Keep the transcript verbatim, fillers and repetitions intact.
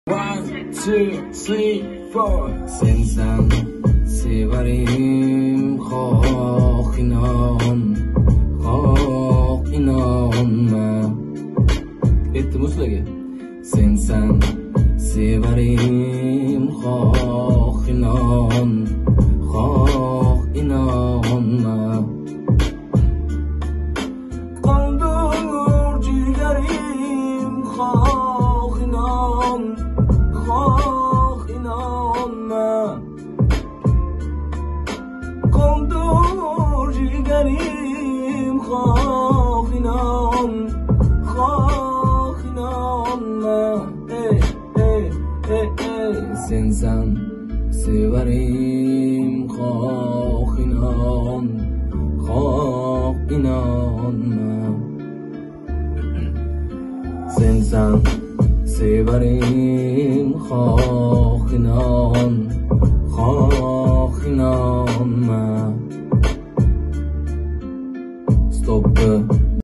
One, two, three, four. Sensan sevarim, xoh inon, xoh inonma. Aytdim sizlarga. Sensan sevarim, xoh inon, xoh inonma. Qoldir jigarim, xoh inon, xoh inonma. Qoldir jigarim, xoh inon, xoh inonma. Ey, ey, ey, ey. Sensan sevarim, xoh inon, xoh inonma. Sensan sevarim, xoh inon, xoh inonma. Stop.